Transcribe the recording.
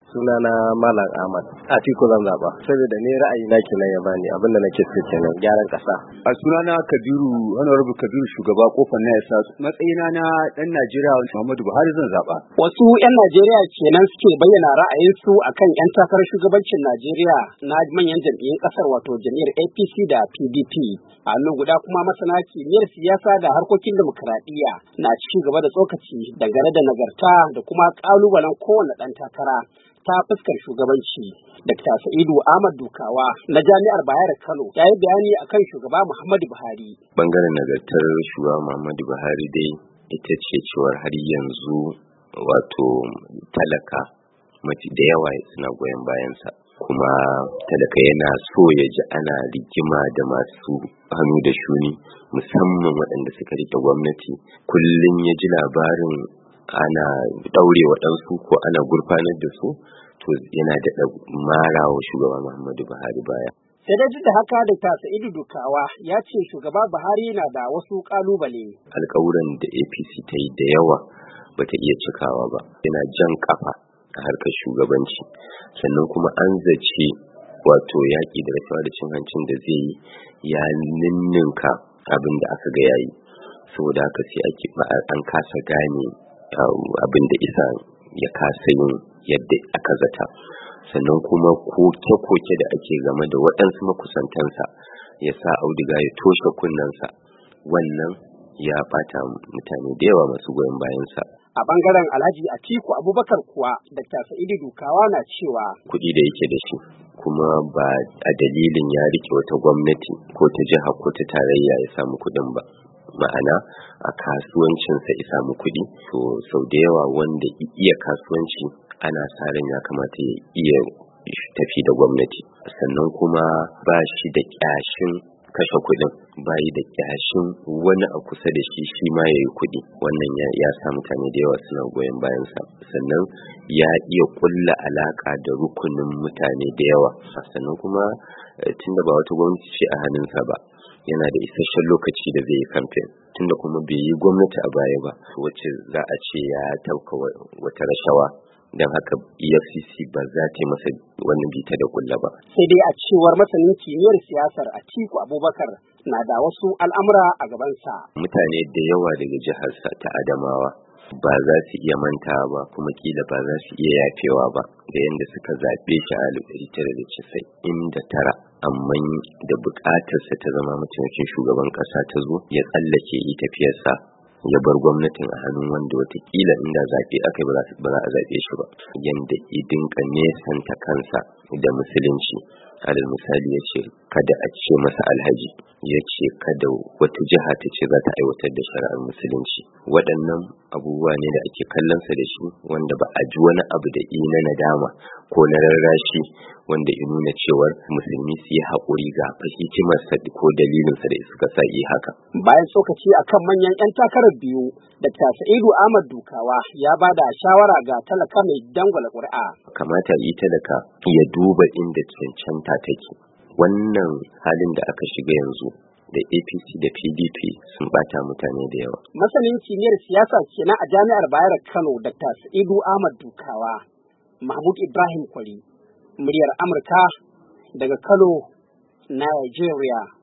Sunana Malam Ahmad. Atiku zan zaba saboda ni ra'ayi na kenan ya bani abinda nake so kenan gyaran kasa. A sunana Kabiru Honorable Kabiru shugaba kofar na yasa matsayina na dan Najeriya Muhammadu Buhari zan zaba. Wasu 'yan Najeriya kenan suke bayyana ra'ayinsu akan 'yan takarar shugabancin Najeriya na manyan jam'iyyun kasar wato jam'iyyar APC da PDP. A hannun guda kuma masana kimiyyar siyasa da harkokin dimokuraɗiyya na ci gaba da tsokaci dangane da nagarta da kuma ƙalubalen kowane ɗan takara ta fuskar shugabanci. Dr. Sa'idu Ahmad Dukawa na Jami'ar Bayero Kano ya yi bayani akan shugaba Muhammadu Buhari. Bangaren nagartar shugaba Muhammadu Buhari dai ita ce cewar har yanzu wato talaka mafi da yawa suna goyon bayansa. Kuma talaka yana so ya ji ana rigima da masu hannu da shuni musamman waɗanda suka rike gwamnati. Kullum ya ji labarin ana daure waɗansu ko ana gurfanar da su to yana da mara wa shugaba Muhammadu Buhari baya. Sai dai duk da haka da Sa'idu Dukawa ya ce shugaba Buhari na da wasu kalubale. Alƙawuran da APC ta yi da yawa bata iya cikawa ba. Yana jan kafa a harkar shugabanci. Sannan kuma an zace wato yaƙi da rashawa da cin hancin da zai yi ya ninninka abin da aka ga yayi. Saboda haka sai an kasa gane abin da isa ya kasa yin yadda aka zata. Sannan kuma koke-koke da ake game da waɗansu makusantansa ya sa auduga ya toshe kunnensa, wannan ya ɓata mutane da yawa masu goyon bayansa. A bangaren Alhaji Atiku Abubakar kuwa Dr. Sa'idu Dukawa na cewa kuɗi da yake da shi kuma ba a dalilin ya rike wata gwamnati ko ta jiha ko ta tarayya ya samu kuɗin ba. Ma'ana a kasuwancinsa ya samu kuɗi. To sau da yawa wanda iya kasuwanci ana sa ran ya kamata ya iya tafi da gwamnati. Sannan kuma ba shi da ƙyashin kashe kuɗin, bayi da ƙyashin wani a kusa da shi ma ya yi kuɗi. Wannan ya sa mutane da yawa suna goyon bayansa. Sannan ya iya ƙulla alaƙa da rukunin mutane da yawa. Sannan kuma tunda ba wata gwamnati ce a hannunsa ba, yana da isasshen lokaci da zai yi kamfen. Tunda kuma bai yi gwamnati a baya ba wacce za a ce ya tauka wata rashawa, don haka EFCC ba za ta yi masa wani bita da kulla ba. Sai dai a cewar masanin kimiyyar siyasar Atiku Abubakar na da wasu al'amura a gabansa. Mutane da yawa daga jiharsa ta Adamawa ba za su iya mantawa ba kuma kila ba za su iya yafewa ba da yadda suka zaɓe shi a 1999, amma da buƙatarsa ta zama mataimakin shugaban ƙasa ta zo ya tsallake yi tafiyarsa ya bar gwamnatin a hannun wanda watakila inda zaɓe aka yi ba za a zaɓe shi ba. Yanda idinka nesanta kansa da musulunci, alal misali ya ce kada a ce masa alhaji, ya ce kada wata jiha ta ce za ta aiwatar da shari'ar musulunci. Waɗannan abubuwa ne da ake kallonsa da shi wanda ba a ji wani abu da na nadama ko na rarrashi wanda ya nuna cewar musulmi su yi haƙuri ga hikimarsa ko dalilinsa da suka sa yi haka. Bayan tsokaci akan manyan 'yan takarar biyu, Dr. Sa'idu Ahmad Dukawa ya ba da shawara ga talaka mai dangwala ƙuri'a. Kamata yi talaka ya duba inda cancanta take. Wannan halin da aka shiga yanzu da APC da PDP sun bata mutane da yawa. Masanin kimiyyar siyasa kenan a Jami'ar Bayero Kano Dr. Sa'idu Ahmad Dukawa. Mahmud Ibrahim Kwari, muryar Amurka daga Kano, Nigeria.